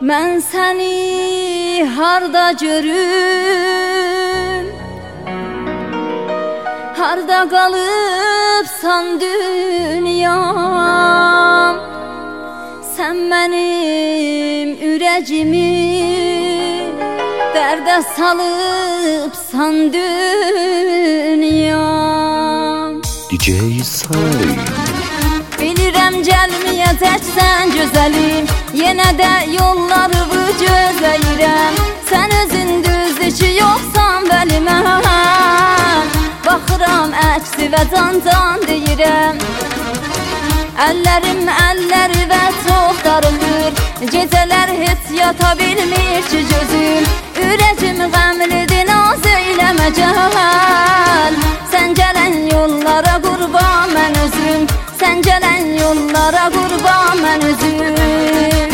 Mən səni harda görüm, harda qalıbsan dünyam. Sən mənim ürəyimi dərdə salıbsan dünyam. DJ Say. Bilirəm gəlməyəcəksən gözəlim, yenə də yollarımı gözləyirəm. Sən özün düzdür ki yoxsan bəli mən, baxıram əksi və can deyirəm. Əllərim əlləri və çox darılır, gecələr heç yata bilmir ki gözüm. Ürəyim qəmlidir, naz eyləmə gəl. Sən gələn yollara qurban mən özüm, sən gələn yollara qurban mən özüm.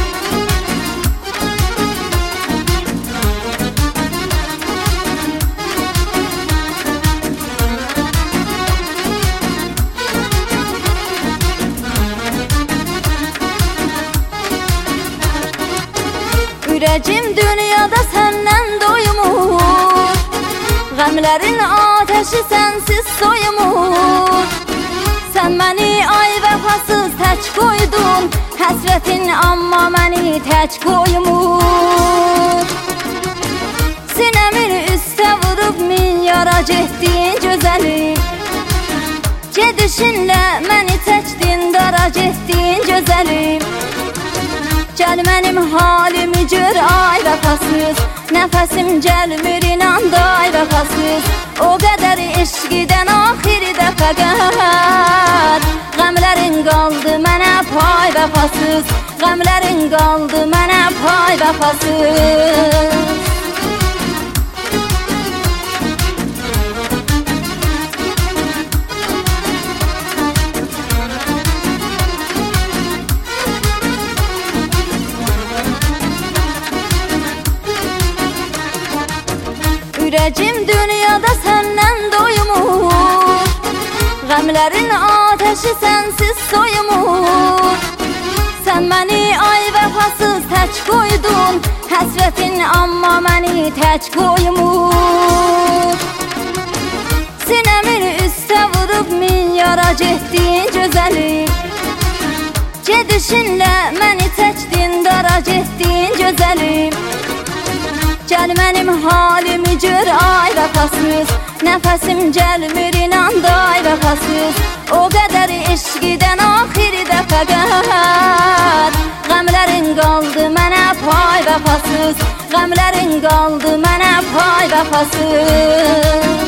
Ürəyim dünyada səndən doymur, qəmlərin ateşi sənsiz soyumur. Sən məni ay vəfasız tək qoydun, həsrətin amma məni tək qoymur. Sinəmin üstə vurub min yara getdin gözəlim, gedişinlə məni çəkdin dara getdin gözəlim. Gəl mənim halimi gör ay vəfasız, nəfəsim gəlmir inan da ay vəfasız. O qədər eşqidən axiri dəfə qəhr, qəmlərin qaldı mənə pay vəfasız, qəmlərin qaldı mənə pay vəfasız. Ürəyim dünyada səndən doymur, qəmlərin ateşi sənsiz soyumur. Sən məni ay vəfasız tək qoydun, həsrətin amma məni tək qoymur. Sinəmin üstə vurub min yara getdin gözəlim, gedişinlə məni çəkdin dara getdin gözəlim. Gəl mənim halimi gör ay vəfasız, nəfəsim gəlmir inan da ay vəfasız. O qədər eşqidən axiri dəfə qəhr, qəmlərin qaldı mənə pay vəfasız, qəmlərin qaldı mənə pay vəfasız.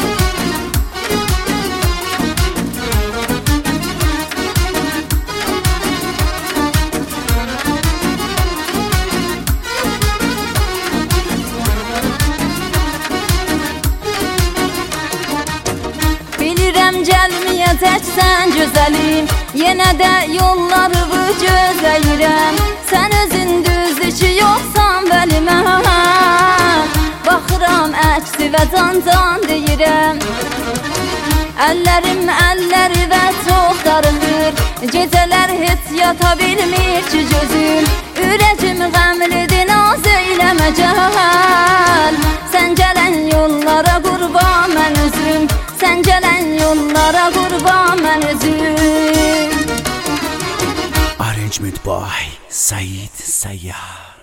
Gəlməyəcəksən gözəlim, yenə də yollarımı gözləyirəm. Sən özün düzdür ki yoxsan bəli mən, baxıram əksi və can deyirəm. Əllərim əlləri və çox darılır, gecələr heç yata bilmir ki gözüm. Ürəyim qəmlidir, naz eyləmə gəl. Sən gələn yollara qurban mən özüm, sən gələn yollara qurban mən özüm. Arrangement by Said Sayyar.